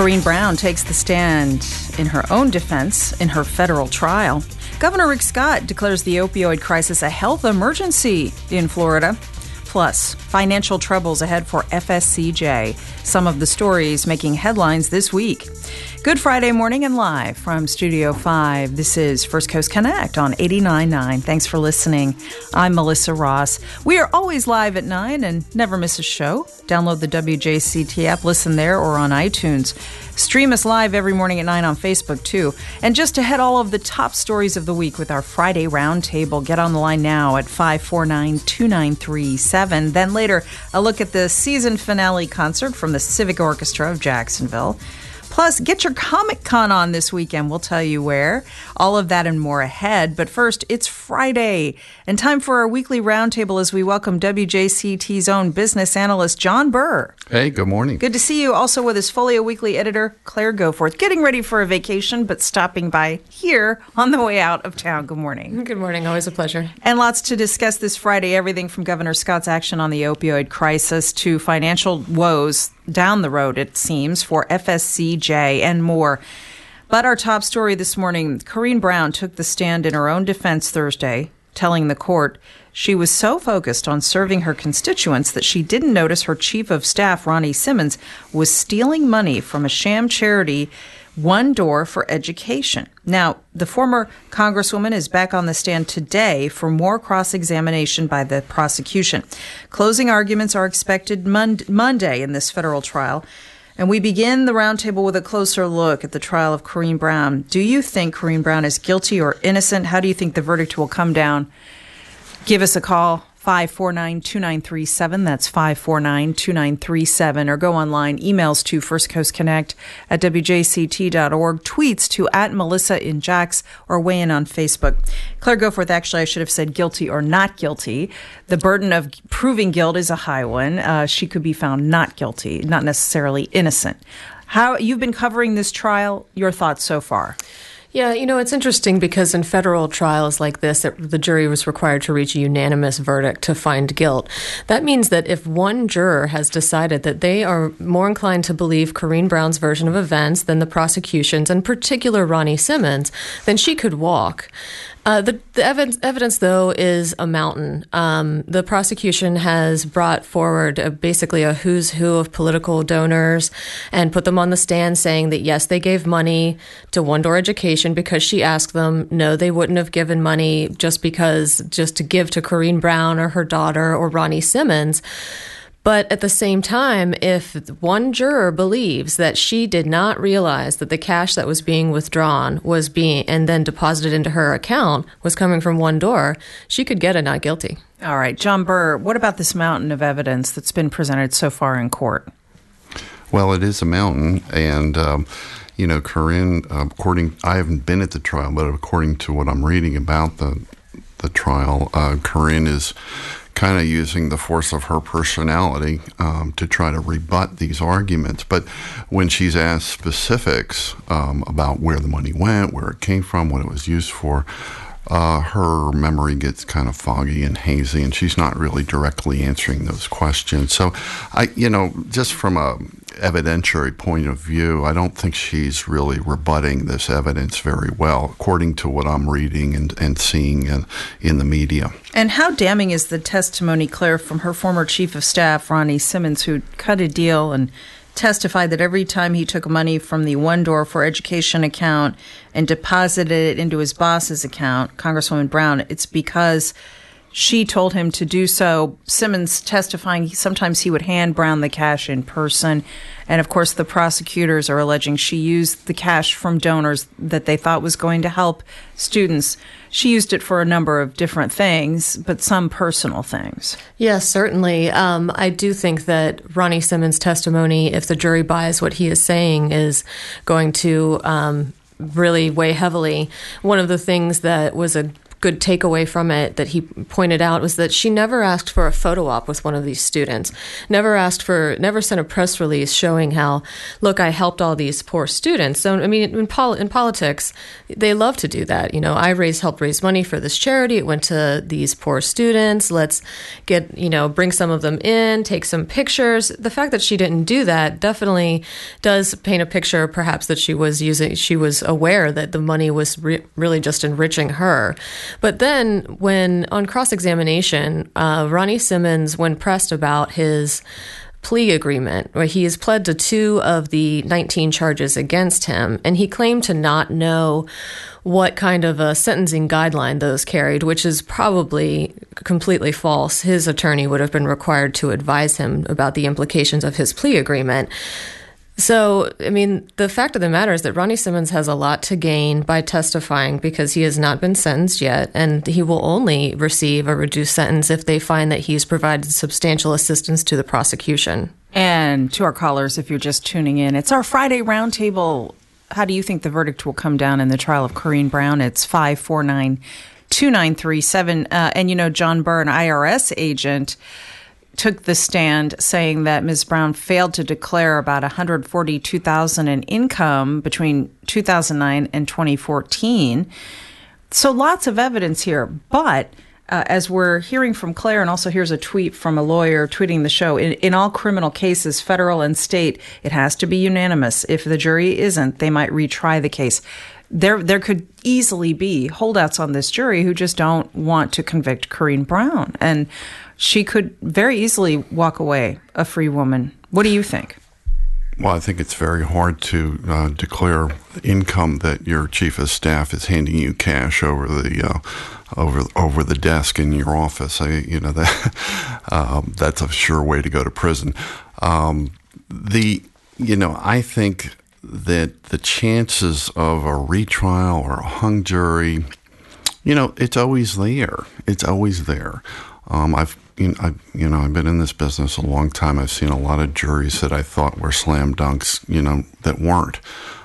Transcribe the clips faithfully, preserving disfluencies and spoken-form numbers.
Corrine Brown takes the stand in her own defense in her federal trial. Governor Rick Scott declares the opioid crisis a health emergency in Florida. Plus, financial troubles ahead for F S C J. Some of the stories making headlines this week. Good Friday morning and live from Studio five. This is First Coast Connect on eighty-nine point nine. Thanks for listening. I'm Melissa Ross. We are always live at nine and never miss a show. Download the W J C T app, listen there or on iTunes. Stream us live every morning at nine on Facebook, too. And just to head all of the top stories of the week with our Friday Roundtable, get on the line now at five four nine, two nine three seven. Then later, a look at the season finale concert from the Civic Orchestra of Jacksonville. Plus, get your Comic-Con on this weekend. We'll tell you where. All of that and more ahead. But first, it's Friday, and time for our weekly roundtable as we welcome W J C T's own business analyst, John Burr. Hey, good morning. Good to see you. Also with us, Folio Weekly editor, Claire Goforth. Getting ready for a vacation, but stopping by here on the way out of town. Good morning. Good morning. Always a pleasure. And lots to discuss this Friday. Everything from Governor Scott's action on the opioid crisis to financial woes down the road, it seems, for F S C J and more. But our top story this morning, Corrine Brown took the stand in her own defense Thursday, telling the court she was so focused on serving her constituents that she didn't notice her chief of staff, Ronnie Simmons, was stealing money from a sham charity, One Door for Education. Now, the former Congresswoman is back on the stand today for more cross-examination by the prosecution. Closing arguments are expected Mon- Monday in this federal trial. And we begin the roundtable with a closer look at the trial of Corrine Brown. Do you think Corrine Brown is guilty or innocent? How do you think the verdict will come down? Give us a call, five four nine, two nine three seven. That's five four nine, two nine three seven. Or go online, emails to First Coast Connect at W J C T dot org, tweets to at Melissa in Jax, or weigh in on Facebook. Claire Goforth, actually, I should have said guilty or not guilty. The burden of proving guilt is a high one. Uh, she could be found not guilty, not necessarily innocent. How you've been covering this trial, your thoughts so far? Yeah, you know, it's interesting because in federal trials like this, it, the jury was required to reach a unanimous verdict to find guilt. That means that if one juror has decided that they are more inclined to believe Corrine Brown's version of events than the prosecution's, in particular Ronnie Simmons, then she could walk. Uh, the, the evidence, evidence, though, is a mountain. Um, the prosecution has brought forward a, basically a who's who of political donors and put them on the stand saying that, yes, they gave money to One Door Education because she asked them. No, they wouldn't have given money just because, just to give to Corrine Brown or her daughter or Ronnie Simmons. But at the same time, if one juror believes that she did not realize that the cash that was being withdrawn was being and then deposited into her account was coming from One Door, she could get a not guilty. All right. John Burr, what about this mountain of evidence that's been presented so far in court? Well, it is a mountain. And, um, you know, Corrine, uh, according, I haven't been at the trial, but according to what I'm reading about the, the trial, uh, Corrine is kind of using the force of her personality um, to try to rebut these arguments. But when she's asked specifics um, about where the money went, where it came from, what it was used for, uh, her memory gets kind of foggy and hazy, and she's not really directly answering those questions. So, I, you know, just from a evidentiary point of view, I don't think she's really rebutting this evidence very well, according to what I'm reading and, and seeing in, in the media. And how damning is the testimony, Claire, from her former chief of staff, Ronnie Simmons, who cut a deal and testified that every time he took money from the One Door for Education account and deposited it into his boss's account, Congresswoman Brown, it's because she told him to do so. Simmons testifying, sometimes he would hand Brown the cash in person. And, of course, the prosecutors are alleging she used the cash from donors that they thought was going to help students. She used it for a number of different things, but some personal things. Yes, certainly. Um, I do think that Ronnie Simmons' testimony, if the jury buys what he is saying, is going to um, really weigh heavily. One of the things that was a good takeaway from it that he pointed out was that she never asked for a photo op with one of these students, never asked for, never sent a press release showing how, look, I helped all these poor students. So, I mean, in, pol- in politics, they love to do that. You know, I raised, helped raise money for this charity. It went to these poor students. Let's get, you know, bring some of them in, take some pictures. The fact that she didn't do that definitely does paint a picture, perhaps, that she was using, she was aware that the money was re- really just enriching her. But then when on cross-examination, uh, Ronnie Simmons, when pressed about his plea agreement, where he has pled to two of the nineteen charges against him, and he claimed to not know what kind of a sentencing guideline those carried, which is probably completely false. His attorney would have been required to advise him about the implications of his plea agreement. So, I mean, the fact of the matter is that Ronnie Simmons has a lot to gain by testifying because he has not been sentenced yet, and he will only receive a reduced sentence if they find that he's provided substantial assistance to the prosecution. And to our callers, if you're just tuning in, it's our Friday Roundtable. How do you think the verdict will come down in the trial of Corrine Brown? It's five four nine, two nine three seven. Uh, and, you know, John Burr, an I R S agent, took the stand saying that Miz Brown failed to declare about one hundred forty-two thousand dollars in income between two thousand nine and twenty fourteen. So lots of evidence here. But uh, as we're hearing from Claire, and also here's a tweet from a lawyer tweeting the show, in, in all criminal cases, federal and state, it has to be unanimous. If the jury isn't, they might retry the case. There there could easily be holdouts on this jury who just don't want to convict Corrine Brown. And she could very easily walk away a free woman. What do you think? Well, I think it's very hard to uh, declare income that your chief of staff is handing you cash over the uh, over over the desk in your office. I, you know that um, that's a sure way to go to prison. Um, the you know I think that the chances of a retrial or a hung jury, you know, it's always there. It's always there. Um, I've you know, I, you know, I've been in this business a long time. I've seen a lot of juries that I thought were slam dunks, you know, that weren't.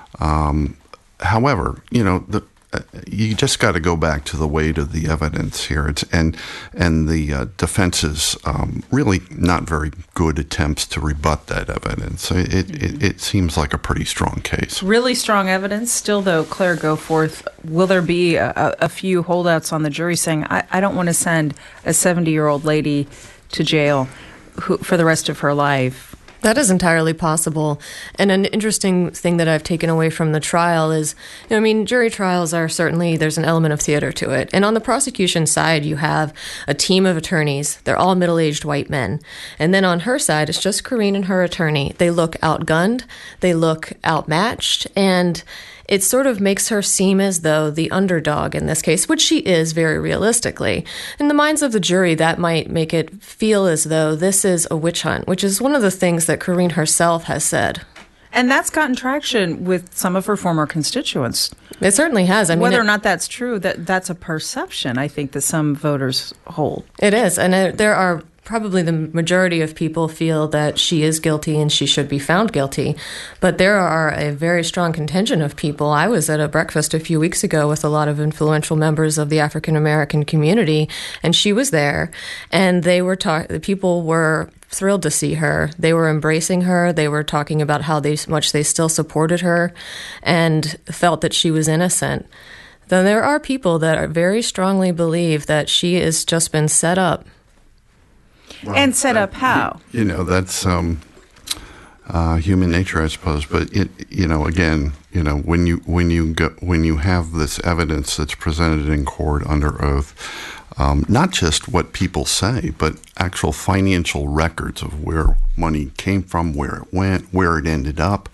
Um, however, you know, the, uh, you just got to go back to the weight of the evidence here. It's, and and the uh, defense's um, really not very good attempts to rebut that evidence. It, mm-hmm. it it seems like a pretty strong case. Really strong evidence. Still, though, Claire Goforth, will there be a, a few holdouts on the jury saying, I, I don't want to send a seventy-year-old lady to jail who, for the rest of her life? That is entirely possible. And an interesting thing that I've taken away from the trial is, you know, I mean, jury trials are certainly, there's an element of theater to it. And on the prosecution side, you have a team of attorneys. They're all middle-aged white men. And then on her side, it's just Corrine and her attorney. They look outgunned. They look outmatched. And it sort of makes her seem as though the underdog in this case, which she is very realistically. In the minds of the jury, that might make it feel as though this is a witch hunt, which is one of the things that Corrine herself has said. And that's gotten traction with some of her former constituents. It certainly has. I mean, whether it, or not that's true, that that's a perception, I think, that some voters hold. It is. And it, there are probably the majority of people feel that she is guilty and she should be found guilty. But there are a very strong contingent of people. I was at a breakfast a few weeks ago with a lot of influential members of the African American community, and she was there, and they were talk- the people were thrilled to see her. They were embracing her. They were talking about how they, much they still supported her and felt that she was innocent. Then there are people that are very strongly believe that she has just been set up. Well, and set up how? You, you know, that's um, uh, human nature, I suppose. But it, you know, again, you know, when you when you go, when you have this evidence that's presented in court under oath, um, not just what people say, but actual financial records of where money came from, where it went, where it ended up.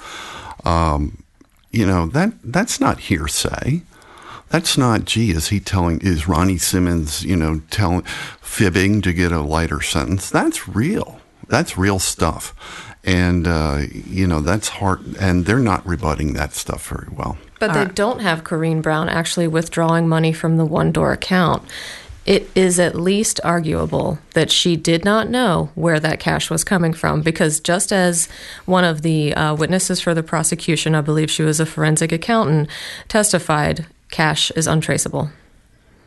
Um, you know, that that's not hearsay. That's not, gee, is he telling, is Ronnie Simmons, you know, telling, fibbing to get a lighter sentence? That's real. That's real stuff. And, uh, you know, that's hard. And they're not rebutting that stuff very well. But they don't have Corrine Brown actually withdrawing money from the One Door account. It is at least arguable that she did not know where that cash was coming from, because just as one of the uh, witnesses for the prosecution, I believe she was a forensic accountant, testified, cash is untraceable.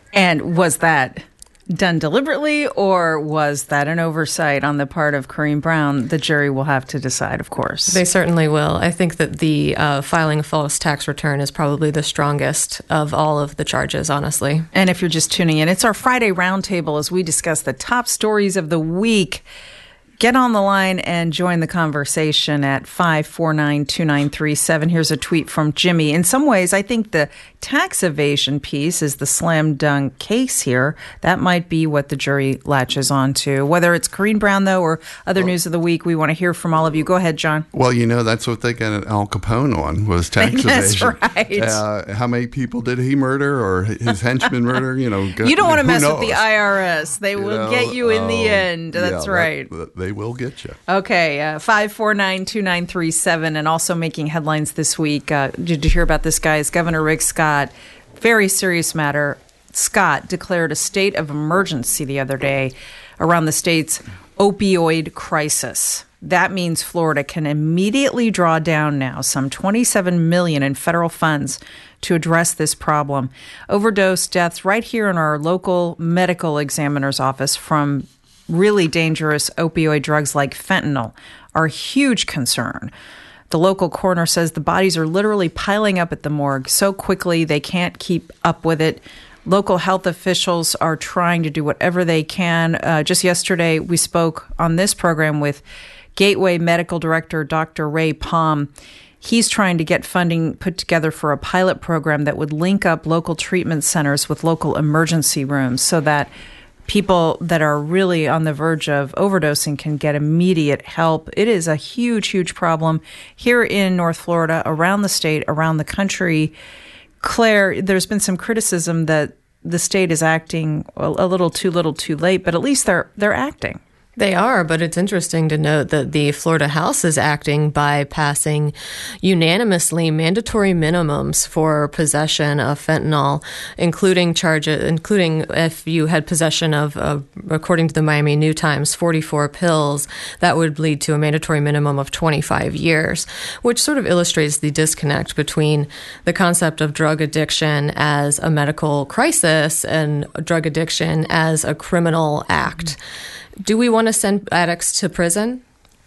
And was that done deliberately, or was that an oversight on the part of Corrine Brown? The jury will have to decide, of course. They certainly will. I think that the uh, filing a false tax return is probably the strongest of all of the charges, honestly. And if you're just tuning in, it's our Friday roundtable as we discuss the top stories of the week. Get on the line and join the conversation at five four nine, two nine three seven. Here's a tweet from Jimmy. In some ways, I think the tax evasion piece is the slam dunk case here. That might be what the jury latches on to. Whether it's Corrine Brown, though, or other well, news of the week, we want to hear from all of you. Go ahead, John. Well, you know, that's what they got Al Capone on, was tax that's evasion. That's right. Uh, how many people did he murder, or his henchmen murder? You know, you don't want to mess knows? with the I R S. They you will know, get you in um, the end. That's yeah, right. That, they will get you. Okay, uh, five four nine, two nine three seven. And also making headlines this week. Uh, did you hear about this, guys? Governor Rick Scott, very serious matter. Scott declared a state of emergency the other day around the state's opioid crisis. That means Florida can immediately draw down now some twenty-seven million dollars in federal funds to address this problem. Overdose deaths right here in our local medical examiner's office from really dangerous opioid drugs like fentanyl are a huge concern. The local coroner says the bodies are literally piling up at the morgue so quickly they can't keep up with it. Local health officials are trying to do whatever they can. Uh, just yesterday, we spoke on this program with Gateway Medical Director Doctor Ray Palm. He's trying to get funding put together for a pilot program that would link up local treatment centers with local emergency rooms so that people that are really on the verge of overdosing can get immediate help. It is a huge, huge problem here in North Florida, around the state, around the country. Claire, there's been some criticism that the state is acting a little too little too late, but at least they're they're acting. They are, but it's interesting to note that the Florida House is acting by passing unanimously mandatory minimums for possession of fentanyl, including charges, including if you had possession of, uh, according to the Miami New Times, forty-four pills, that would lead to a mandatory minimum of twenty-five years, which sort of illustrates the disconnect between the concept of drug addiction as a medical crisis and drug addiction as a criminal act. Do we want to send addicts to prison?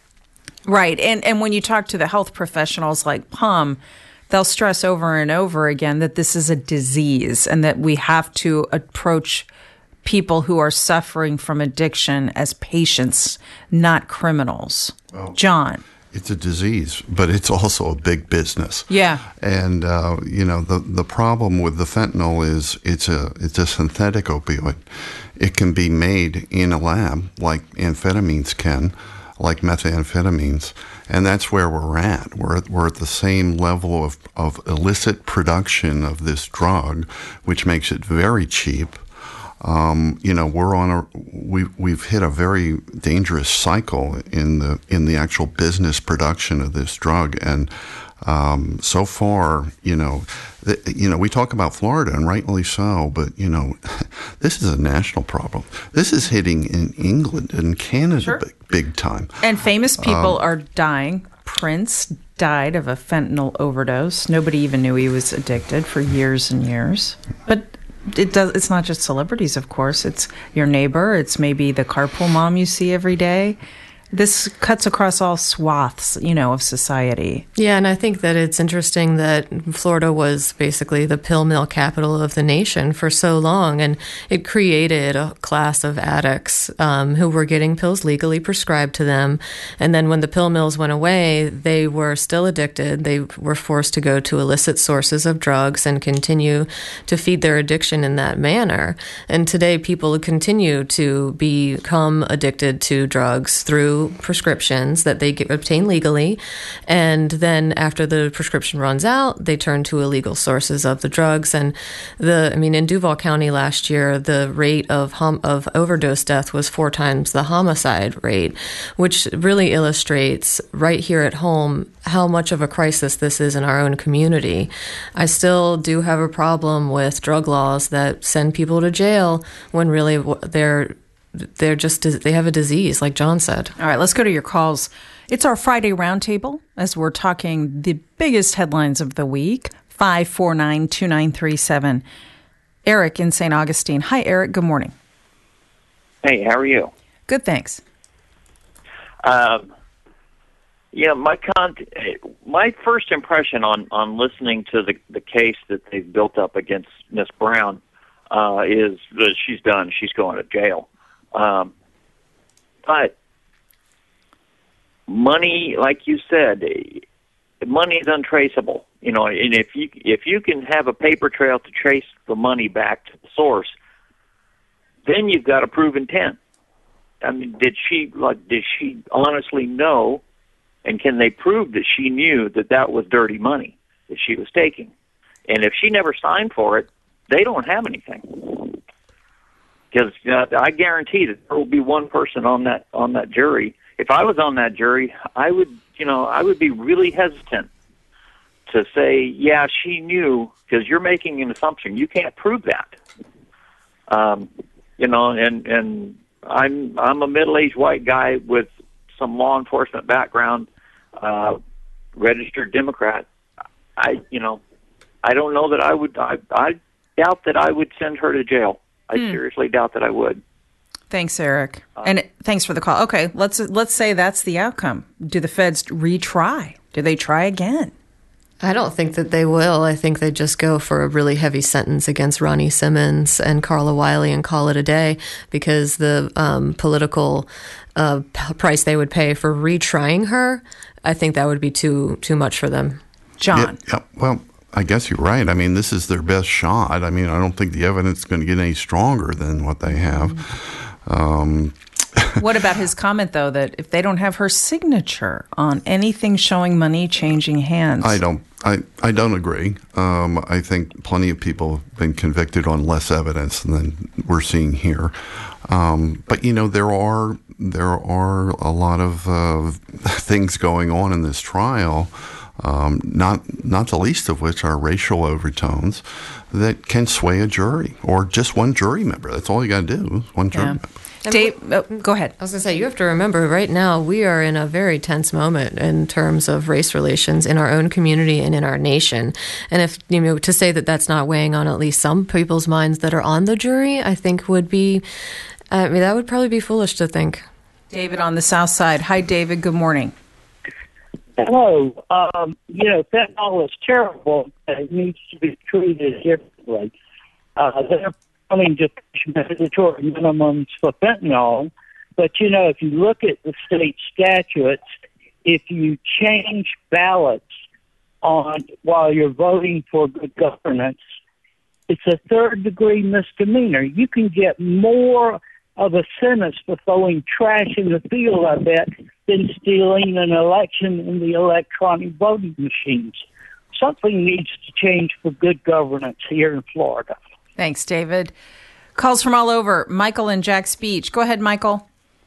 Right. And and when you talk to the health professionals like Palm, they'll stress over and over again that this is a disease and that we have to approach people who are suffering from addiction as patients, not criminals. Well, John. It's a disease, but it's also a big business. Yeah. And, uh, you know, the, the problem with the fentanyl is it's a it's a synthetic opioid. It can be made in a lab like amphetamines can, like methamphetamines. And that's where we're at. We're at, we're at the same level of, of illicit production of this drug, which makes it very cheap. Um, you know, we're on a we we've hit a very dangerous cycle in the in the actual business production of this drug, and um, so far, you know, th- you know, we talk about Florida, and rightly so, but you know, this is a national problem. This is hitting in England and Canada sure. big, big time, and famous people um, are dying. Prince died of a fentanyl overdose. Nobody even knew he was addicted for years and years, but. It does. It's not just celebrities, of course. It's your neighbor. It's maybe the carpool mom you see every day. This cuts across all swaths, you know, of society. Yeah, and I think that it's interesting that Florida was basically the pill mill capital of the nation for so long, and it created a class of addicts um, who were getting pills legally prescribed to them. And then when the pill mills went away, they were still addicted. They were forced to go to illicit sources of drugs and continue to feed their addiction in that manner. And today, people continue to become addicted to drugs through prescriptions that they get, obtain legally, and then after the prescription runs out, they turn to illegal sources of the drugs. And the, I mean, in Duval County last year, the rate of hom- of overdose death was four times the homicide rate, which really illustrates right here at home how much of a crisis this is in our own community. I still do have a problem with drug laws that send people to jail when really they're They're just, they have a disease, like John said. All right, let's go to your calls. It's our Friday roundtable as we're talking the biggest headlines of the week. five four nine, two nine three seven. Eric in Saint Augustine. Hi, Eric. Good morning. Hey, how are you? Good, thanks. Um, yeah, my con- my first impression on, on listening to the the case that they've built up against Miss Brown uh, is that she's done. She's going to jail. Um, but money, like you said, money is untraceable. You know, and if you if you can have a paper trail to trace the money back to the source, then you've got a prove intent. I mean, did she like? Did she honestly know? And can they prove that she knew that that was dirty money that she was taking? And if she never signed for it, they don't have anything. Because you know, I guarantee that there will be one person on that on that jury. If I was on that jury, I would, you know, I would be really hesitant to say, yeah, she knew, because you're making an assumption. You can't prove that. Um, you know, and and I'm I'm a middle-aged white guy with some law enforcement background, uh, registered Democrat. I, you know, I don't know that I would. I, I doubt that I would send her to jail. I hmm. seriously doubt that I would. Thanks, Eric, uh, and thanks for the call. Okay, let's let's say that's the outcome. Do the feds retry? Do they try again? I don't think that they will. I think they just go for a really heavy sentence against Ronnie Simmons and Carla Wiley and call it a day, because the um, political uh, p- price they would pay for retrying her, I think that would be too too much for them. John. Yeah, yeah, well, I guess you're right. I mean, this is their best shot. I mean, I don't think the evidence is going to get any stronger than what they have. Mm-hmm. Um, What about his comment, though, that if they don't have her signature on anything showing money changing hands? I don't. I, I don't agree. Um, I think plenty of people have been convicted on less evidence than we're seeing here. Um, but you know, there are there are a lot of uh, things going on in this trial. Um, not not the least of which are racial overtones that can sway a jury or just one jury member. That's all you got to do, one jury yeah. member. Dave, oh, go ahead. I was going to say, you have to remember, right now, we are in a very tense moment in terms of race relations in our own community and in our nation. And if, you know, to say that that's not weighing on at least some people's minds that are on the jury, I think would be, I mean, that would probably be foolish to think. David on the South Side. Hi, David. Good morning. Hello. Um, you know, fentanyl is terrible. It needs to be treated differently. Uh, they're coming to mandatory minimums for fentanyl, but, you know, if you look at the state statutes, if you change ballots on while you're voting for good governance, it's a third-degree misdemeanor. You can get more of a sentence for throwing trash in the field, I bet, than stealing an election in the electronic voting machines. Something needs to change for good governance here in Florida. Thanks, David. Calls from all over. Michael and Jack's Beach. Go ahead, Michael.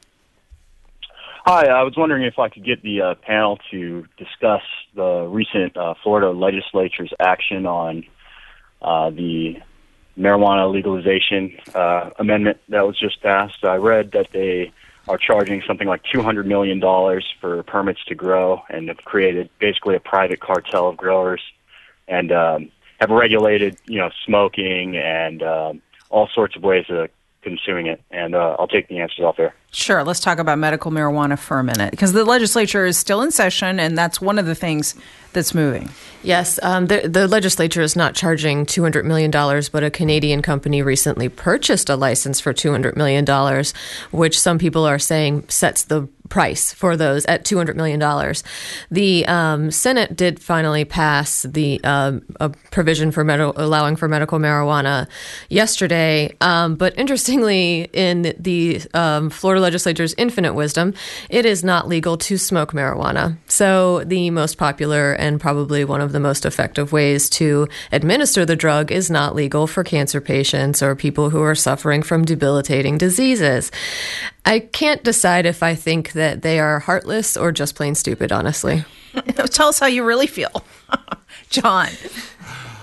Hi, I was wondering if I could get the uh, panel to discuss the recent uh, Florida legislature's action on uh, the marijuana legalization uh, amendment that was just passed. I read that they are charging something like two hundred million dollars for permits to grow, and have created basically a private cartel of growers, and um, have regulated, you know, smoking and um, all sorts of ways of consuming it. And uh, I'll take the answers off there. Sure. Let's talk about medical marijuana for a minute, because the legislature is still in session, and that's one of the things that's moving. Yes. Um, the, the legislature is not charging two hundred million dollars, but a Canadian company recently purchased a license for two hundred million dollars, which some people are saying sets the price for those at two hundred million dollars. The um, Senate did finally pass the um, a provision for med- allowing for medical marijuana yesterday. Um, but interestingly, in the um, Florida legislature's infinite wisdom, it is not legal to smoke marijuana. So the most popular and probably one of the most effective ways to administer the drug is not legal for cancer patients or people who are suffering from debilitating diseases. I can't decide if I think that they are heartless or just plain stupid, honestly. Tell us how you really feel. John.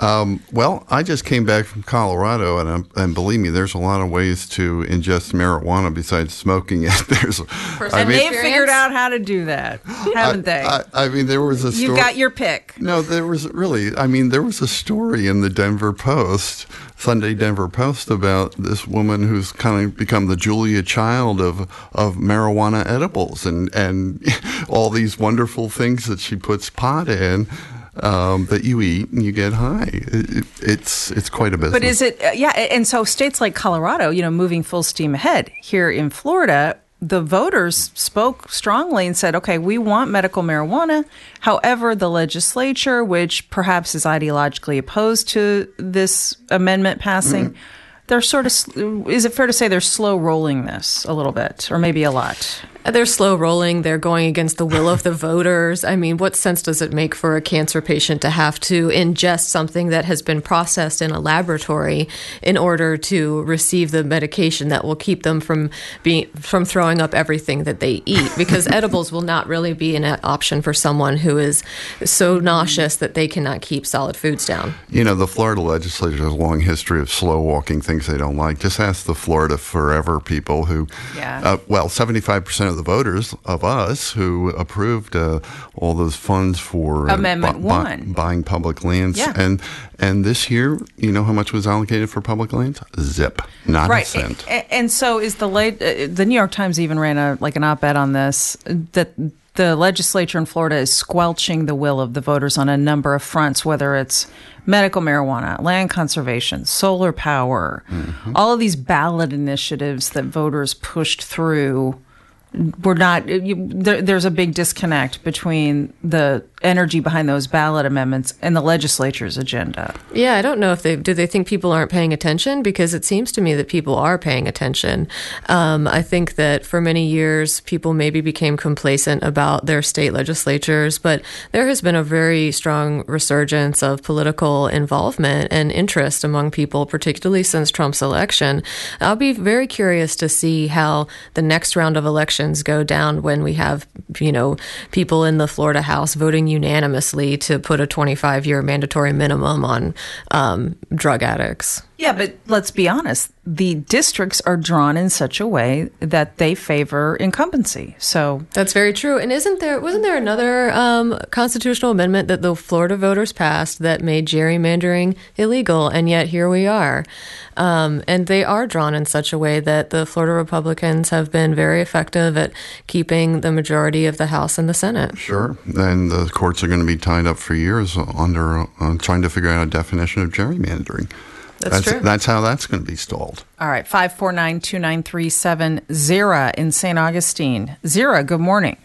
Um, well, I just came back from Colorado, and, um, and believe me, there's a lot of ways to ingest marijuana besides smoking it. There's, I and mean, they've figured out how to do that, haven't I, they? I, I mean, there was a story. You got your pick. No, there was really, I mean, there was a story in the Denver Post, Sunday Denver Post, about this woman who's kind of become the Julia Child of, of marijuana edibles and, and all these wonderful things that she puts pot in. Um, that you eat and you get high. It, it's it's quite a business. But is it, uh, yeah, and so states like Colorado, you know, moving full steam ahead. Here in Florida, the voters spoke strongly and said, okay, we want medical marijuana. However, the legislature, which perhaps is ideologically opposed to this amendment passing, mm-hmm. they're sort of, is it fair to say they're slow rolling this a little bit, or maybe a lot? They're slow rolling. They're going against the will of the voters. I mean, what sense does it make for a cancer patient to have to ingest something that has been processed in a laboratory in order to receive the medication that will keep them from being from throwing up everything that they eat? Because edibles will not really be an option for someone who is so nauseous that they cannot keep solid foods down. You know, the Florida legislature has a long history of slow walking things they don't like. Just ask the Florida Forever people who, yeah. uh, well, seventy-five percent of the voters of us who approved uh, all those funds for uh, Amendment bu- One bu- buying public lands, yeah. and and this year, you know how much was allocated for public lands? Zip, not right. a cent. And, and so is the late. Uh, the New York Times even ran a like an op-ed on this that the legislature in Florida is squelching the will of the voters on a number of fronts, whether it's medical marijuana, land conservation, solar power, mm-hmm. all of these ballot initiatives that voters pushed through. We're not. You, there, there's a big disconnect between the energy behind those ballot amendments and the legislature's agenda. Yeah, I don't know if they do. They think people aren't paying attention, because it seems to me that people are paying attention. Um, I think that for many years, people maybe became complacent about their state legislatures, but there has been a very strong resurgence of political involvement and interest among people, particularly since Trump's election. I'll be very curious to see how the next round of elections go down when we have, you know, people in the Florida House voting unanimously to put a twenty-five year mandatory minimum on um, drug addicts. Yeah, but let's be honest. The districts are drawn in such a way that they favor incumbency. So that's very true. And isn't there wasn't there another um, constitutional amendment that the Florida voters passed that made gerrymandering illegal? And yet here we are. Um, and they are drawn in such a way that the Florida Republicans have been very effective at keeping the majority of the House and the Senate. Sure. And the courts are going to be tied up for years under uh, trying to figure out a definition of gerrymandering. That's, that's true. That's how that's going to be stalled. All right. five four nine, two nine three seven, Zira in Saint Augustine. Zira, good morning.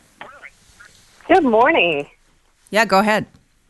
Good morning. Yeah, go ahead.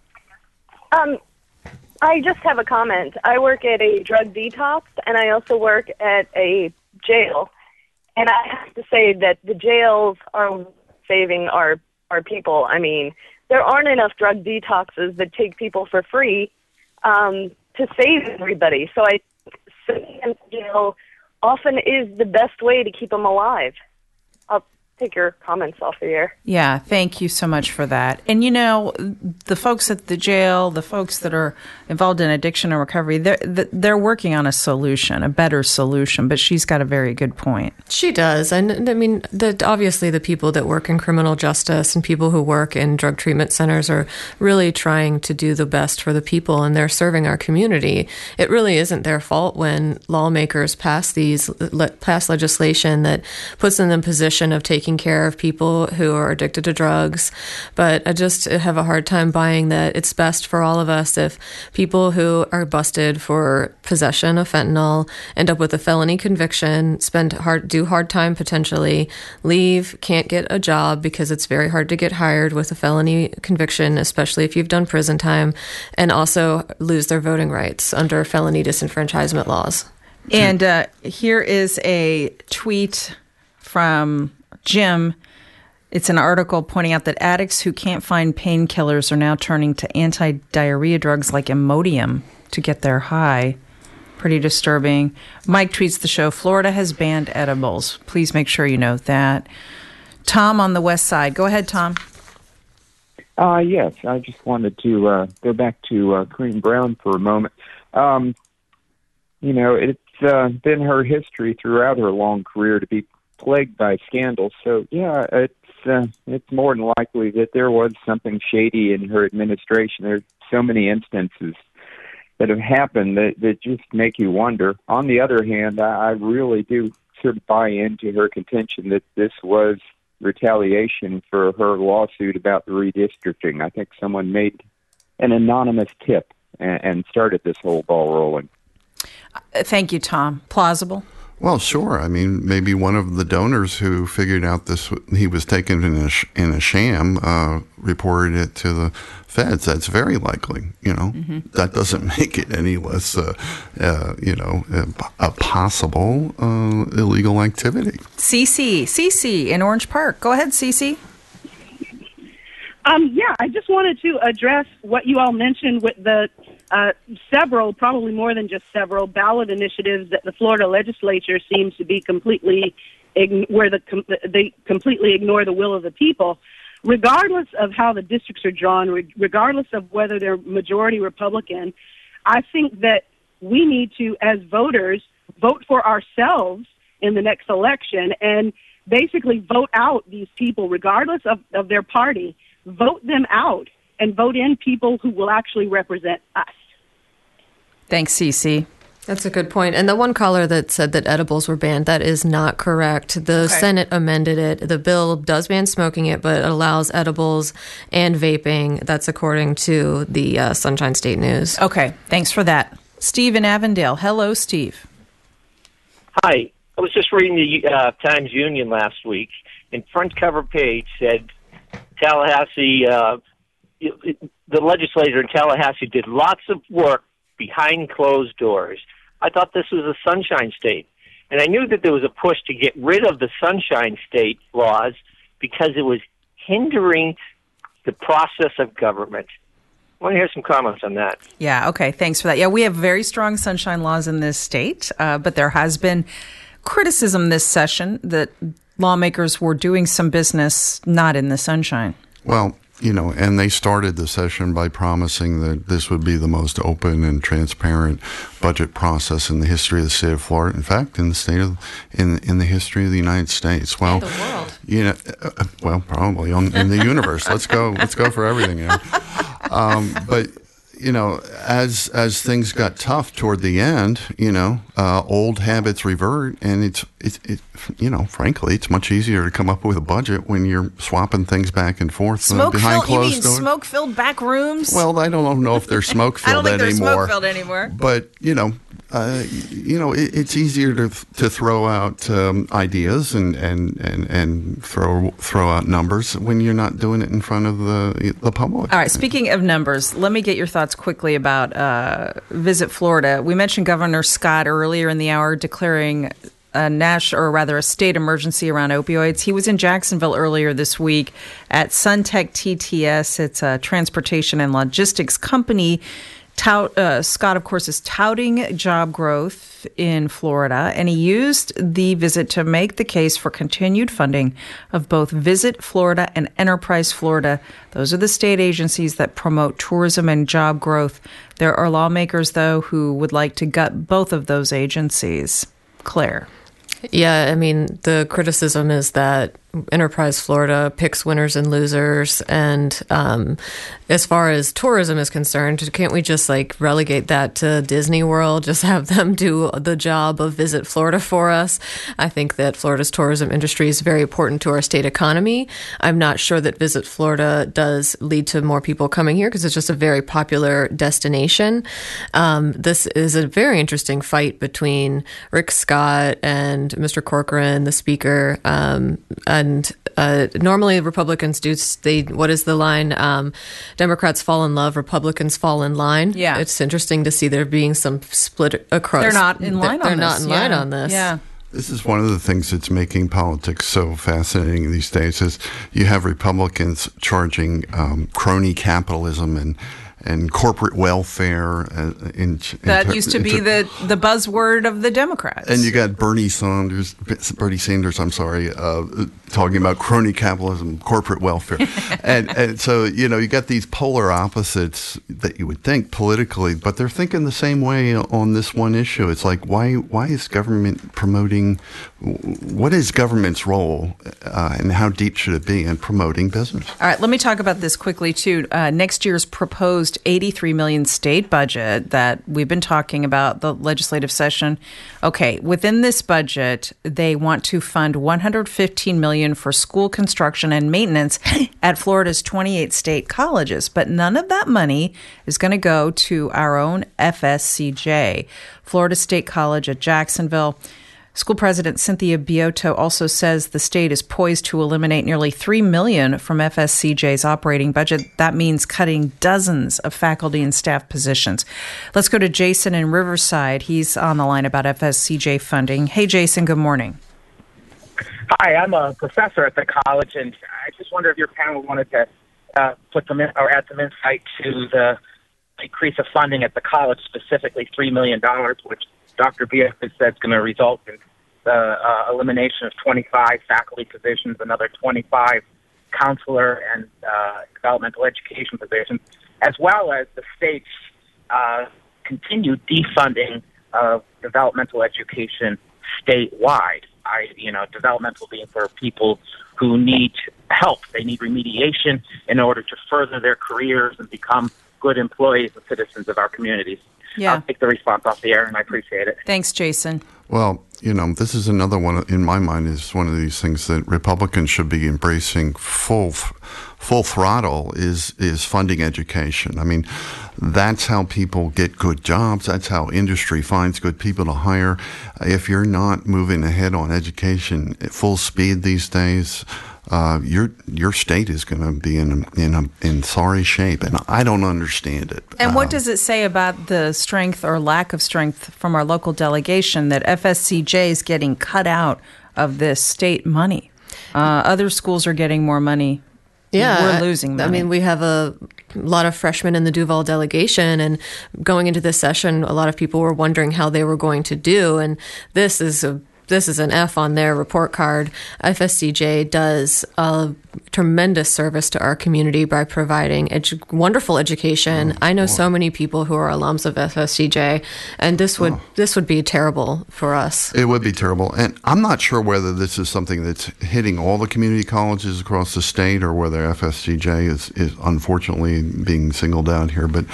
Um, I just have a comment. I work at a drug detox, and I also work at a jail. And I have to say that the jails are saving our, our people. I mean, there aren't enough drug detoxes that take people for free um, to save everybody. So I think in jail often is the best way to keep them alive. I'll take your comments off the air. Yeah, thank you so much for that. And, you know, the folks at the jail, the folks that are involved in addiction and recovery, they're, they're working on a solution, a better solution. But she's got a very good point. She does. And I mean, the, obviously the people that work in criminal justice and people who work in drug treatment centers are really trying to do the best for the people, and they're serving our community. It really isn't their fault when lawmakers pass these pass legislation that puts them in the position of taking care of people who are addicted to drugs. But I just have a hard time buying that it's best for all of us if people who are busted for possession of fentanyl end up with a felony conviction, spend hard, do hard time potentially, leave, can't get a job because it's very hard to get hired with a felony conviction, especially if you've done prison time, and also lose their voting rights under felony disenfranchisement laws. And uh, here is a tweet from Jim. It's an article pointing out that addicts who can't find painkillers are now turning to anti-diarrhea drugs like Imodium to get their high. Pretty disturbing. Mike tweets the show, Florida has banned edibles. Please make sure you note that. Tom on the west side. Go ahead, Tom. Uh, yes, I just wanted to uh, go back to uh, Corrine Brown for a moment. Um, you know, it's uh, been her history throughout her long career to be plagued by scandals. So, yeah, it's uh, it's more than likely that there was something shady in her administration. There's so many instances that have happened that, that just make you wonder. On the other hand, I, I really do sort of buy into her contention that this was retaliation for her lawsuit about the redistricting. I think someone made an anonymous tip and, and started this whole ball rolling. Uh, thank you, Tom. Plausible? Well, sure. I mean, maybe one of the donors who figured out this he was taken in a, sh- in a sham uh, reported it to the feds. That's very likely. You know, mm-hmm. That doesn't make it any less, uh, uh, you know, a, a possible uh, illegal activity. Cece, Cece in Orange Park. Go ahead, Cece. Um, yeah, I just wanted to address what you all mentioned with the uh, several, probably more than just several, ballot initiatives that the Florida legislature seems to be completely, ign- where the com- they completely ignore the will of the people. Regardless of how the districts are drawn, re- regardless of whether they're majority Republican, I think that we need to, as voters, vote for ourselves in the next election and basically vote out these people, regardless of, of their party. Vote them out and vote in people who will actually represent us. Thanks, Cece. That's a good point. And the one caller that said that edibles were banned, that is not correct. The okay. Senate amended it. The bill does ban smoking it, but it allows edibles and vaping. That's according to the uh, Sunshine State News. Okay, thanks for that. Steve in Avondale. Hello, Steve. Hi. I was just reading the uh, Times Union last week, and front cover page said Tallahassee, uh, the legislature in Tallahassee did lots of work behind closed doors. I thought this was a Sunshine State. And I knew that there was a push to get rid of the Sunshine State laws because it was hindering the process of government. I want to hear some comments on that. Yeah, okay, thanks for that. Yeah, we have very strong sunshine laws in this state, uh, but there has been criticism this session that lawmakers were doing some business not in the sunshine. Well, you know, and they started the session by promising that this would be the most open and transparent budget process in the history of the state of Florida. In fact, in the state of in in the history of the United States. Well, the world. You know, uh, well, probably on, in the universe. Let's go. Let's go for everything. You know? um, but. You know, as as things got tough toward the end, you know, uh, old habits revert, and it's it's it, you know, frankly, it's much easier to come up with a budget when you're swapping things back and forth smoke uh, behind filled, closed you mean doors. Smoke-filled back rooms? Well, I don't know if they're smoke filled anymore. I don't think anymore. they're smoke-filled anymore. But you know, uh, you know, it, it's easier to to throw out um, ideas and, and, and, and throw throw out numbers when you're not doing it in front of the the public. All right. Speaking of numbers, let me get your thoughts quickly about uh, Visit Florida. We mentioned Governor Scott earlier in the hour declaring a national, or rather a state emergency around opioids. He was in Jacksonville earlier this week at Suntech T T S. It's a transportation and logistics company. Tout, uh, Scott, of course, is touting job growth in Florida, and he used the visit to make the case for continued funding of both Visit Florida and Enterprise Florida. Those are the state agencies that promote tourism and job growth. There are lawmakers, though, who would like to gut both of those agencies. Claire. Yeah, I mean, the criticism is that Enterprise Florida picks winners and losers. And um, as far as tourism is concerned, can't we just like relegate that to Disney World? Just have them do the job of Visit Florida for us? I think that Florida's tourism industry is very important to our state economy. I'm not sure that Visit Florida does lead to more people coming here because it's just a very popular destination. Um, this is a very interesting fight between Rick Scott and Mister Corcoran, the speaker. Um, and uh, normally Republicans do, they, what is the line? Um, Democrats fall in love, Republicans fall in line. Yeah. It's interesting to see there being some split across. They're not in line they're on this. this. They're not in yeah. line on this. Yeah. This is one of the things that's making politics so fascinating these days is you have Republicans charging um, crony capitalism and and corporate welfare. Uh, in, that in, used to be the, the buzzword of the Democrats. And you got Bernie Sanders, Bernie Sanders, I'm sorry, uh, talking about crony capitalism, corporate welfare. and, and so, you know, you got these polar opposites that you would think politically, but they're thinking the same way on this one issue. It's like, why why is government promoting, what is government's role uh, and how deep should it be in promoting business? All right, let me talk about this quickly, too. Uh, next year's proposed eighty-three million dollars state budget that we've been talking about, the legislative session. Okay, within this budget, they want to fund one hundred fifteen million dollars for school construction and maintenance at Florida's twenty-eight state colleges. But none of that money is going to go to our own F S C J, Florida State College at Jacksonville. School President Cynthia Biotto also says the state is poised to eliminate nearly three million dollars from F S C J's operating budget. That means cutting dozens of faculty and staff positions. Let's go to Jason in Riverside. He's on the line about F S C J funding. Hey, Jason, good morning. Hi, I'm a professor at the college, and I just wonder if your panel wanted to uh, put some in, or add some insight to the increase of funding at the college, specifically three million dollars, which Doctor Biotto said is going to result in the uh, elimination of twenty-five faculty positions, another twenty-five counselor and uh, developmental education positions, as well as the state's uh, continued defunding of developmental education statewide. I, you know, developmental being for people who need help. They need remediation in order to further their careers and become good employees and citizens of our communities. Yeah. I'll take the response off the air, and I appreciate it. Thanks, Jason. Well, you know, this is another one, in my mind, is one of these things that Republicans should be embracing full full throttle is is funding education. I mean, that's how people get good jobs. That's how industry finds good people to hire. If you're not moving ahead on education at full speed these days, uh, your your state is going to be in in a, in sorry shape, and I don't understand it. And what uh, does it say about the strength or lack of strength from our local delegation that F S C J is getting cut out of this state money? Uh, other schools are getting more money. Yeah, we're losing money. I mean, we have a lot of freshmen in the Duval delegation, and going into this session, a lot of people were wondering how they were going to do, and this is a This is an F on their report card. F S C J does a tremendous service to our community by providing edu- wonderful education. Oh, I know boy. so many people who are alums of F S C J, and this would oh. this would be terrible for us. It would be terrible, and I'm not sure whether this is something that's hitting all the community colleges across the state, or whether F S C J is, is unfortunately being singled out here, but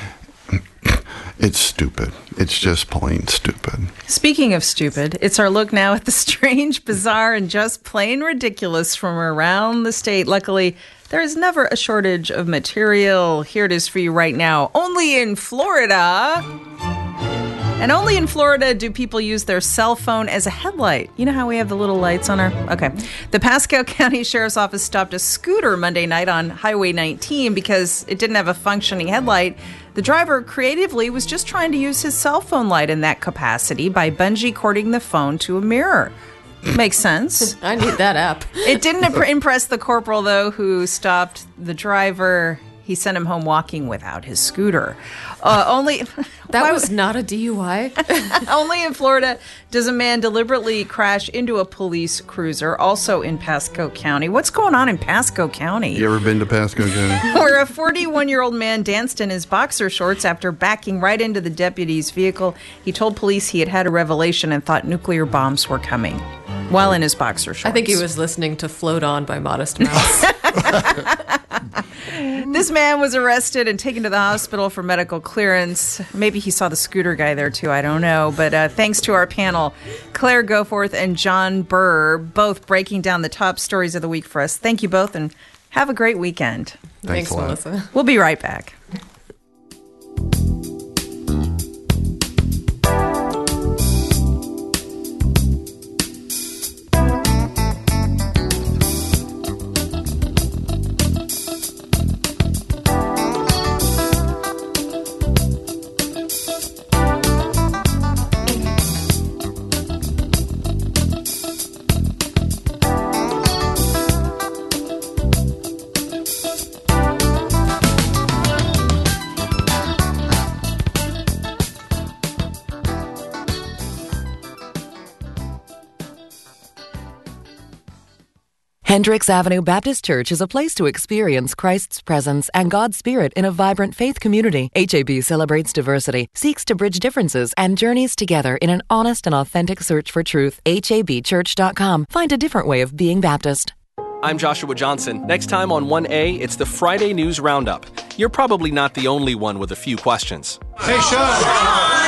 it's stupid. It's just plain stupid. Speaking of stupid, it's our look now at the strange, bizarre, and just plain ridiculous from around the state. Luckily, there is never a shortage of material. Here it is for you right now. Only in Florida. And only in Florida do people use their cell phone as a headlight. You know how we have the little lights on our... Okay. The Pasco County Sheriff's Office stopped a scooter Monday night on Highway nineteen because it didn't have a functioning headlight. The driver creatively was just trying to use his cell phone light in that capacity by bungee cording the phone to a mirror. Makes sense. I need that app. It didn't impress the corporal, though, who stopped the driver. He sent him home walking without his scooter. Uh, only that why, was not a D U I. Only in Florida does a man deliberately crash into a police cruiser, also in Pasco County. What's going on in Pasco County? You ever been to Pasco County? Where a forty-one-year-old man danced in his boxer shorts after backing right into the deputy's vehicle. He told police he had had a revelation and thought nuclear bombs were coming while in his boxer shorts. I think he was listening to Float On by Modest Mouse. This man was arrested and taken to the hospital for medical clearance. Maybe he saw the scooter guy there, too. I don't know. But uh, thanks to our panel, Claire Goforth and John Burr, both breaking down the top stories of the week for us. Thank you both, and have a great weekend. Thanks, Thanks Melissa. We'll be right back. Hendricks Avenue Baptist Church is a place to experience Christ's presence and God's Spirit in a vibrant faith community. H A B celebrates diversity, seeks to bridge differences, and journeys together in an honest and authentic search for truth. H A B church dot com. Find a different way of being Baptist. I'm Joshua Johnson. Next time on one A, it's the Friday News Roundup. You're probably not the only one with a few questions. Hey, Sean!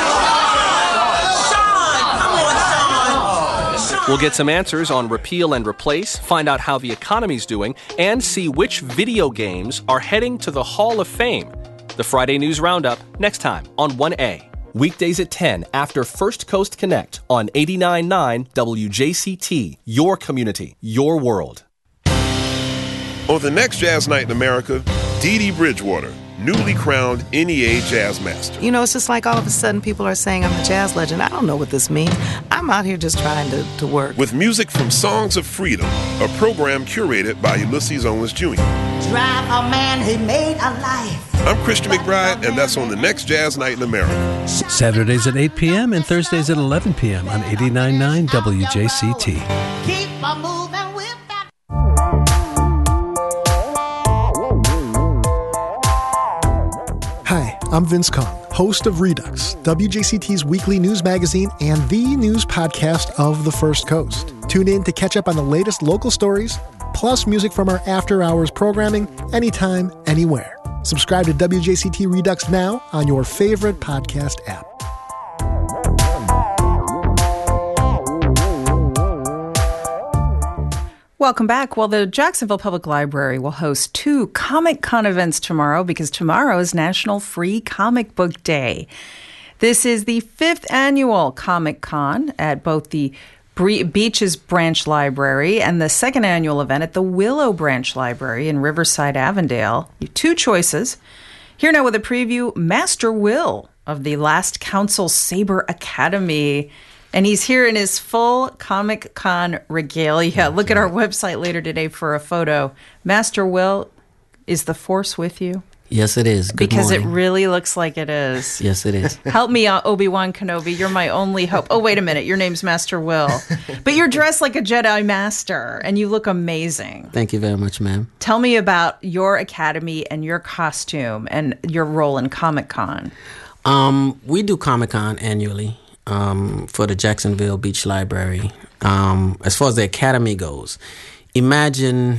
We'll get some answers on repeal and replace, find out how the economy's doing, and see which video games are heading to the Hall of Fame. The Friday News Roundup, next time on one A. Weekdays at ten after First Coast Connect on eighty-nine point nine W J C T. Your community, your world. On the next Jazz Night in America, Dee Dee Bridgewater, newly crowned N E A Jazz Master. You know, it's just like all of a sudden people are saying I'm a jazz legend. I don't know what this means. I'm out here just trying to, to work. With music from Songs of Freedom, a program curated by Ulysses Owens Junior Drive a man who made a life. I'm Christian McBride, and that's on the next Jazz Night in America. Saturdays at eight p.m. and Thursdays at eleven p.m. on eighty-nine point nine W J C T. Keep a moving with that. Hi, I'm Vince Kong, host of Redux, W J C T's weekly news magazine and the news podcast of the First Coast. Tune in to catch up on the latest local stories, plus music from our after-hours programming anytime, anywhere. Subscribe to W J C T Redux now on your favorite podcast app. Welcome back. Well, the Jacksonville Public Library will host two Comic-Con events tomorrow because tomorrow is National Free Comic Book Day. This is the fifth annual Comic-Con at both the Bre- Beaches Branch Library and the second annual event at the Willow Branch Library in Riverside, Avondale. You have two choices. Here now with a preview, Master Will of the Last Council Saber Academy. And he's here in his full Comic-Con regalia. Look at our website later today for a photo. Master Will, is the Force with you? Yes, it is. Good because morning. It really looks like it is. Yes, it is. Help me out, Obi-Wan Kenobi. You're my only hope. Oh, wait a minute. Your name's Master Will. But you're dressed like a Jedi Master, and you look amazing. Thank you very much, ma'am. Tell me about your academy and your costume and your role in Comic-Con. Um, we do Comic-Con annually. Um, for the Jacksonville Beach Library. Um, as far as the academy goes, imagine,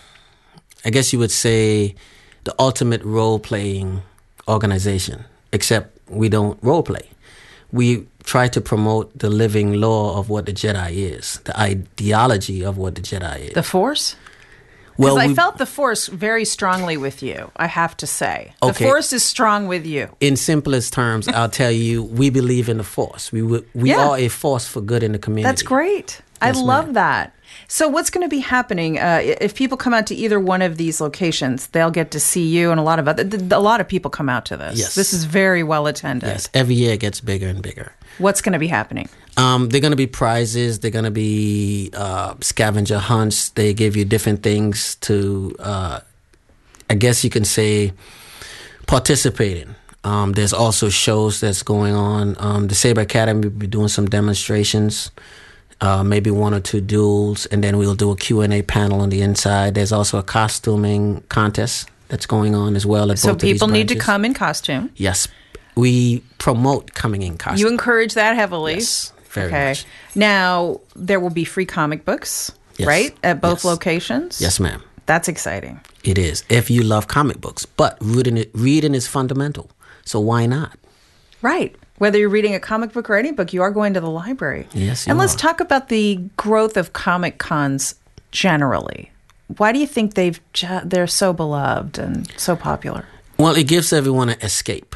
I guess you would say, the ultimate role-playing organization, except we don't role-play. We try to promote the living law of what the Jedi is, the ideology of what the Jedi is. The Force? Because Well, I we- felt the Force very strongly with you, I have to say. The Okay. Force is strong with you. In simplest terms, I'll tell you, we believe in the force. We we, we Yeah. are a force for good in the community. That's great. I Yes, love ma'am. that. So what's going to be happening? Uh, if people come out to either one of these locations, they'll get to see you and a lot of other, th- a lot of people come out to this. Yes. This is very well attended. Yes, every year it gets bigger and bigger. What's going to be happening? Um, they're going to be prizes. They're going to be uh, scavenger hunts. They give you different things to, uh, I guess you can say, participate in. Um, there's also shows that's going on. Um, the Saber Academy will be doing some demonstrations, uh, maybe one or two duels, and then we'll do a Q and A panel on the inside. There's also a costuming contest that's going on as well at So both of these people need to branches. come in costume. Yes. We promote coming in costume. You encourage that heavily. Yes, very okay. much. Now, there will be free comic books, Yes. right? At both Yes. locations? Yes, ma'am. That's exciting. It is, if you love comic books. But reading it, reading is fundamental. So why not? Right. Whether you're reading a comic book or any book, you are going to the library. Yes, you And let's are. talk about the growth of Comic Cons generally. Why do you think they've ju- they're so beloved and so popular? Well, it gives everyone an escape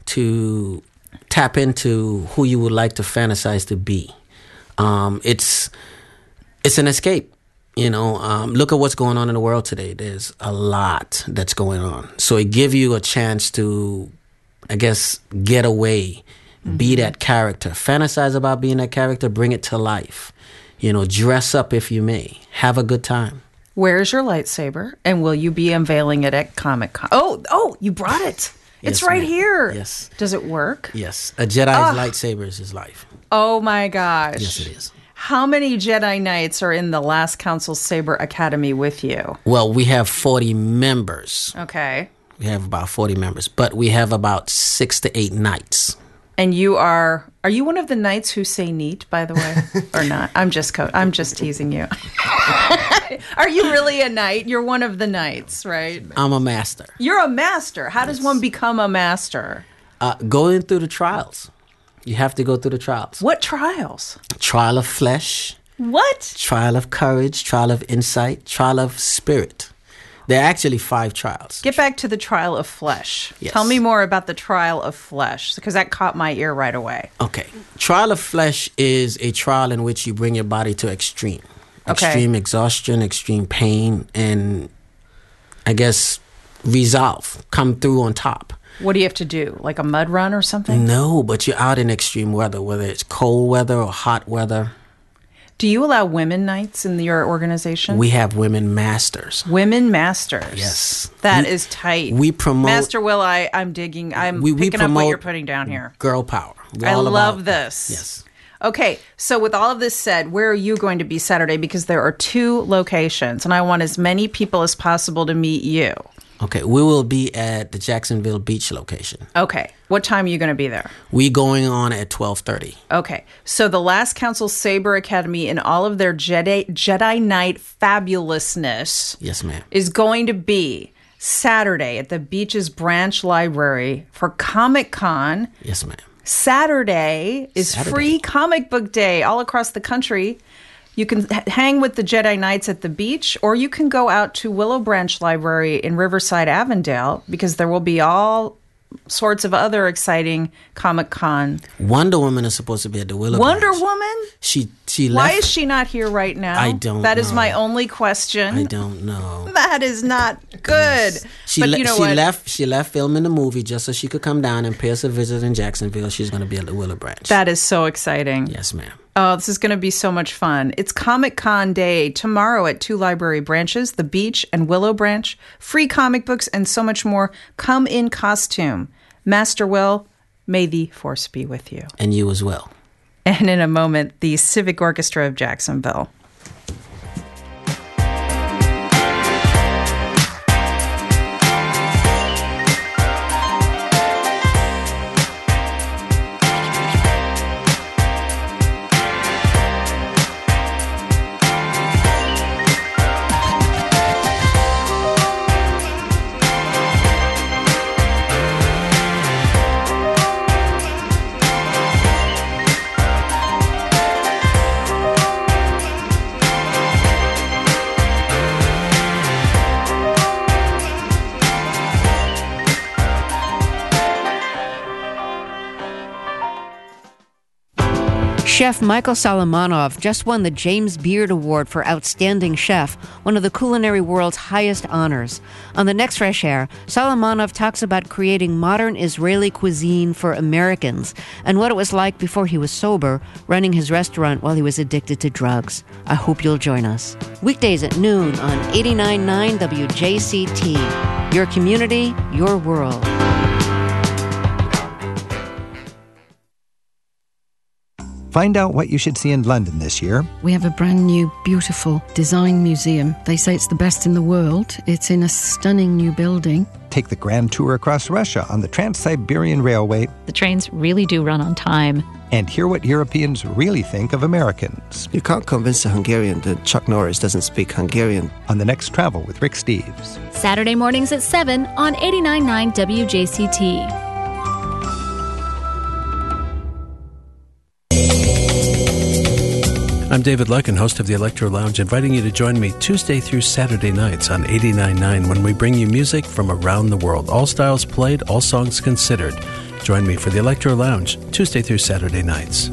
to tap into who you would like to fantasize to be. Um, it's it's an escape. You know, um, look at what's going on in the world today. There's a lot that's going on. So it gives you a chance to, I guess, get away, be that character, fantasize about being that character, bring it to life. You know, dress up if you may, have a good time. Where's your lightsaber? And will you be unveiling it at Comic Con? Oh, oh, you brought it. It's Yes, right ma'am. here. Yes. Does it work? Yes, a Jedi's Ah. lightsaber is his life. Oh my gosh. Yes, it is. How many Jedi Knights are in the Last Council Saber Academy with you? Well, we have forty members. Okay. We have about forty members, but we have about six to eight knights. And you are, are you one of the knights who say neat, by the way, or not? I'm just, co- I'm just teasing you. Are you really a knight? You're one of the knights, right? I'm a master. You're a master. How does one become a master? Uh, going through the trials. You have to go through the trials. What trials? Trial of flesh. What? Trial of courage, trial of insight, trial of spirit. There are actually five trials. Get back to the trial of flesh. Yes. Tell me more about the trial of flesh, because that caught my ear right away. Okay. Trial of flesh is a trial in which you bring your body to extreme. Okay. Extreme exhaustion, extreme pain, and I guess resolve. Come through on top. What do you have to do? Like a mud run or something? No, but you're out in extreme weather, whether it's cold weather or hot weather. Do you allow women knights in your organization? We have women masters. Women masters. Yes. That we, is tight. We promote... Master Will, I, I'm digging. I'm we, we picking up what promote you're putting down here. Girl power. We're I all love about, this. Yes. Okay, so with all of this said, where are you going to be Saturday? Because there are two locations, and I want as many people as possible to meet you. Okay, we will be at the Jacksonville Beach location. Okay, what time are you going to be there? We going on at twelve thirty. Okay, so the Last Council Saber Academy in all of their Jedi, Jedi Knight fabulousness Yes, ma'am. is going to be Saturday at the Beach's Branch Library for Comic-Con. Yes, ma'am. Saturday is Saturday. free comic book day all across the country. You can h- hang with the Jedi Knights at the beach, or you can go out to Willow Branch Library in Riverside, Avondale, because there will be all sorts of other exciting Comic-Con. Wonder Woman is supposed to be at the Willow Wonder Branch. Woman? She she left. Why is she not here right now? I don't That is know. my only question. I don't know. That is not good. She, but le- you know she what? left. She left filming the movie just so she could come down and pay us a visit in Jacksonville. She's going to be at the Willow Branch. That is so exciting. Yes, ma'am. Oh, this is going to be so much fun. It's Comic-Con Day tomorrow at two library branches, the Beach and Willow Branch. Free comic books and so much more. Come in costume. Master Will, may the force be with you. And you as well. And in a moment, the Civic Orchestra of Jacksonville. Chef Michael Solomonov just won the James Beard Award for Outstanding Chef, one of the culinary world's highest honors. On the next Fresh Air, Solomonov talks about creating modern Israeli cuisine for Americans and what it was like before he was sober, running his restaurant while he was addicted to drugs. I hope you'll join us. Weekdays at noon on eighty-nine point nine W J C T. Your community, your world. Find out what you should see in London this year. We have a brand new, beautiful design museum. They say it's the best in the world. It's in a stunning new building. Take the grand tour across Russia on the Trans-Siberian Railway. The trains really do run on time. And hear what Europeans really think of Americans. You can't convince a Hungarian that Chuck Norris doesn't speak Hungarian. On The Next Travel with Rick Steves. Saturday mornings at seven on eighty-nine point nine W J C T. I'm David Lucken, host of the Electro Lounge, inviting you to join me Tuesday through Saturday nights on eighty-nine point nine when we bring you music from around the world. All styles played, all songs considered. Join me for the Electro Lounge Tuesday through Saturday nights.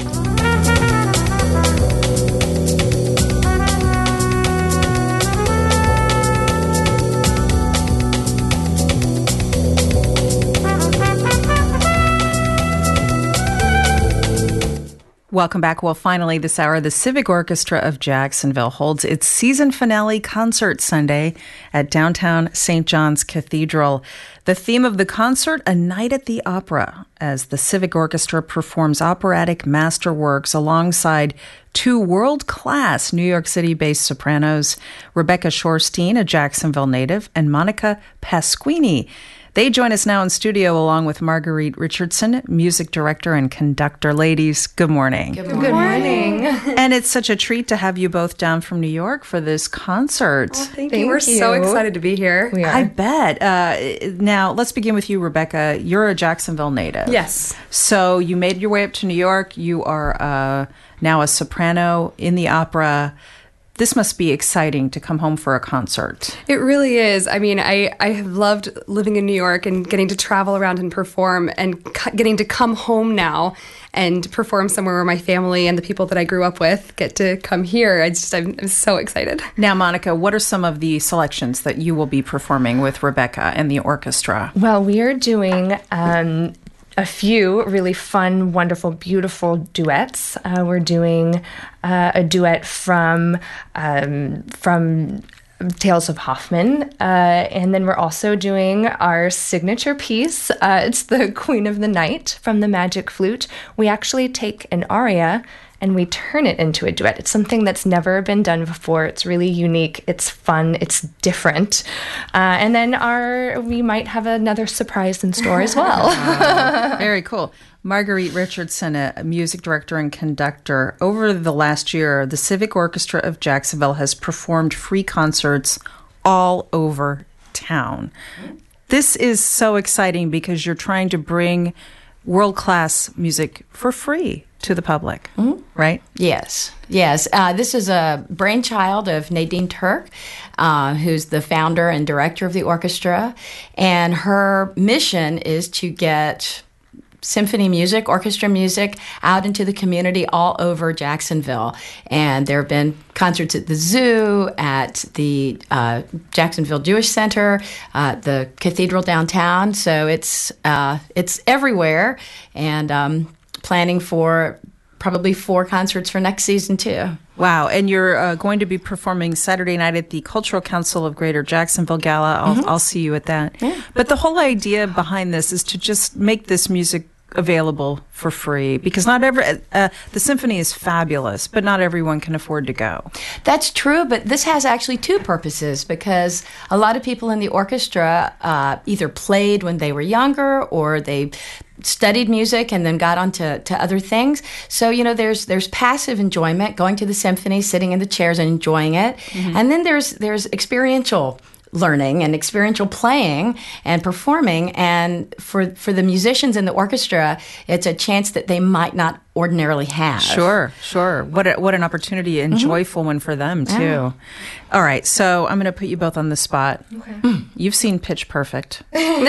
Welcome back. Well, finally, this hour, the Civic Orchestra of Jacksonville holds its season finale concert Sunday at downtown Saint John's Cathedral. The theme of the concert, A Night at the Opera, as the Civic Orchestra performs operatic masterworks alongside two world-class New York City-based sopranos, Rebecca Shorstein, a Jacksonville native, and Monica Pasquini. They join us now in studio along with Marguerite Richardson, music director and conductor. Ladies, good morning. Good morning. Good morning. And it's such a treat to have you both down from New York for this concert. Oh, thank, thank you. We're you. so excited to be here. We are. I bet. Uh, now, let's begin with you, Rebecca. You're a Jacksonville native. Yes. So you made your way up to New York. You are uh, now a soprano in the opera. This must be exciting to come home for a concert. It really is. I mean, I, I have loved living in New York and getting to travel around and perform and c- getting to come home now and perform somewhere where my family and the people that I grew up with get to come here. I just, I'm, I'm so excited. Now, Monica, what are some of the selections that you will be performing with Rebecca and the orchestra? Well, we are doing Um, a few really fun, wonderful, beautiful duets. Uh, we're doing uh, a duet from um, from Tales of Hoffmann, uh, and then we're also doing our signature piece. Uh, it's the Queen of the Night from the Magic Flute. We actually take an aria and we turn it into a duet. It's something that's never been done before. It's really unique. It's fun. It's different. Uh, and then our we might have another surprise in store as well. Wow. Very cool. Marguerite Richardson, a music director and conductor. Over the last year, the Civic Orchestra of Jacksonville has performed free concerts all over town. This is so exciting because you're trying to bring world-class music for free to the public, mm-hmm. right? Yes, yes. Uh, this is a brainchild of Nadine Turk, uh, who's the founder and director of the orchestra. And her mission is to get symphony music, orchestra music out into the community all over Jacksonville. And there have been concerts at the zoo, at the uh, Jacksonville Jewish Center, uh, the cathedral downtown. So it's uh, it's everywhere, and um, planning for probably four concerts for next season too. Wow. And you're uh, going to be performing Saturday night at the Cultural Council of Greater Jacksonville Gala. I'll, mm-hmm. I'll see you at that. Yeah. But the whole idea behind this is to just make this music available for free, because not every uh, the symphony is fabulous, but not everyone can afford to go. That's true, but this has actually two purposes, because a lot of people in the orchestra uh, either played when they were younger or they studied music and then got on to, to other things. So, you know, there's there's passive enjoyment, going to the symphony, sitting in the chairs and enjoying it. Mm-hmm. And then there's there's experiential learning and experiential playing and performing. And for for the musicians in the orchestra, it's a chance that they might not ordinarily have. Sure, sure. What a, what an opportunity and mm-hmm. joyful one for them, too. Yeah. All right, so I'm going to put you both on the spot. Okay. You've seen Pitch Perfect.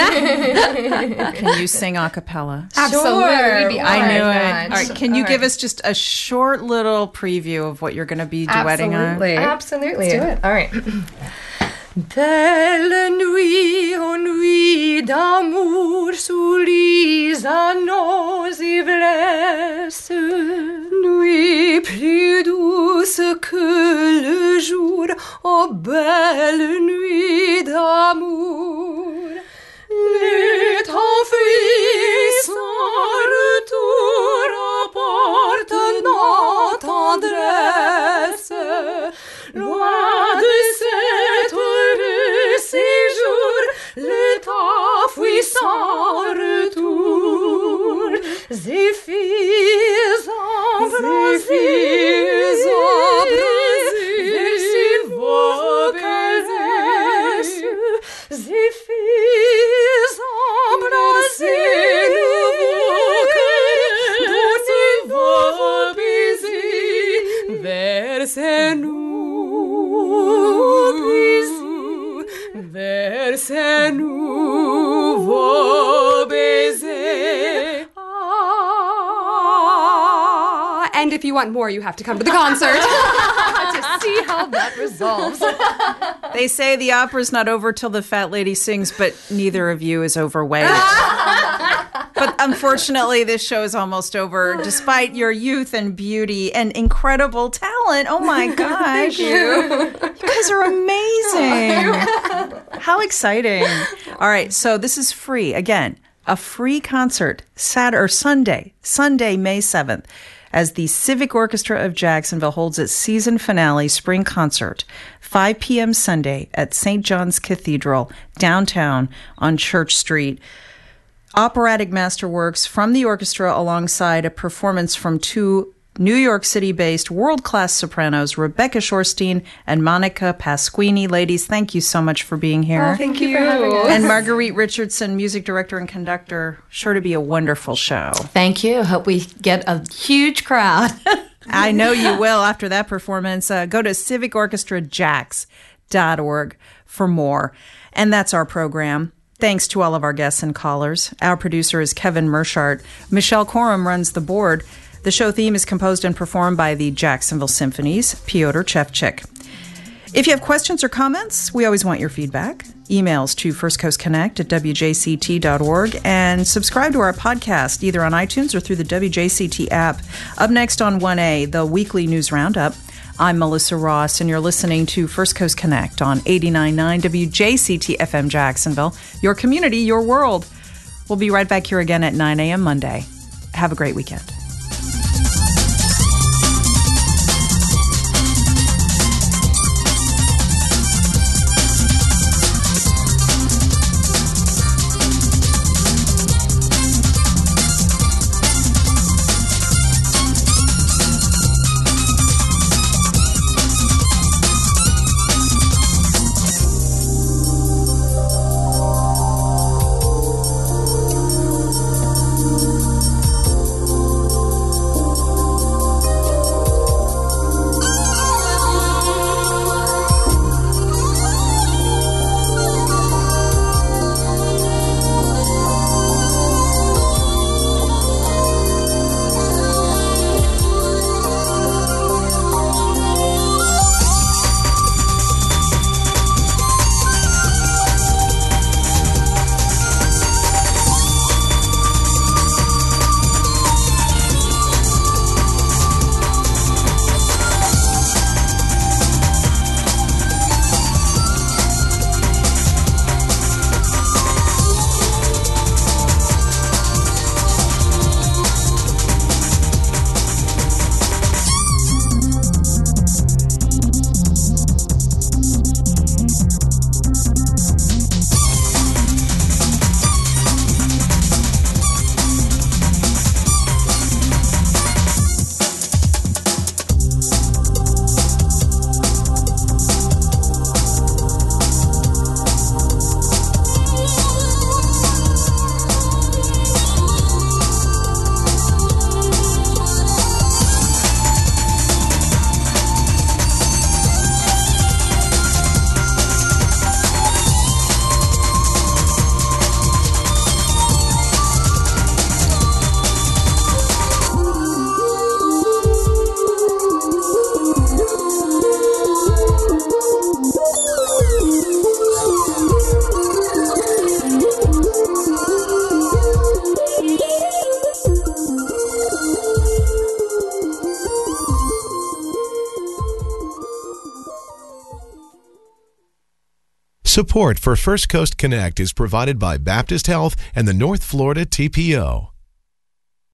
Can you sing a cappella? Absolutely. Sure. I knew it. All right, can you All give right. us just a short little preview of what you're going to be duetting Absolutely. on? Absolutely. Let's do it. All right. Belle nuit, oh nuit d'amour sous les anneaux ivresse, nuit plus douce que le jour, oh belle nuit d'amour. Le temps fuit sans retour, apporte notre tendresse, loin de cet heureux séjour, le temps fuit sans retour. Zéphyrs embrasés, versez vos caresses. Zéphyrs embrasés, vos caresses, vos baisers, versez-nous. Versez-nous vos baisers. Ah. And if you want more, you have to come to the concert to see how that resolves. They say the opera's not over till the fat lady sings, but neither of you is overweight. But Unfortunately, this show is almost over. Despite your youth and beauty and incredible talent, oh my gosh. Thank you. You guys are amazing. How exciting. All right, so this is free. Again, a free concert Saturday or Sunday, Sunday, May seventh, as the Civic Orchestra of Jacksonville holds its season finale spring concert, five p.m. Sunday at Saint John's Cathedral, downtown on Church Street. Operatic masterworks from the orchestra alongside a performance from two New York City-based world-class sopranos, Rebecca Shorstein and Monica Pasquini. Ladies, thank you so much for being here. Oh, thank you for having us. And Marguerite Richardson, music director and conductor. Sure to be a wonderful show. Thank you. Hope we get a huge crowd. I know you will after that performance. Uh, go to civic orchestra jax dot org for more. And that's our program. Thanks to all of our guests and callers. Our producer is Kevin Mershart. Michelle Coram runs the board. The show theme is composed and performed by the Jacksonville Symphonies, Piotr Chevchik. If you have questions or comments, we always want your feedback. Emails to First Coast Connect at w j c t dot org and subscribe to our podcast either on iTunes or through the W J C T app. Up next on one A, the weekly news roundup. I'm Melissa Ross, and you're listening to First Coast Connect on eighty-nine point nine W J C T F M Jacksonville, your community, your world. We'll be right back here again at nine a.m. Monday. Have a great weekend. Support for First Coast Connect is provided by Baptist Health and the North Florida T P O.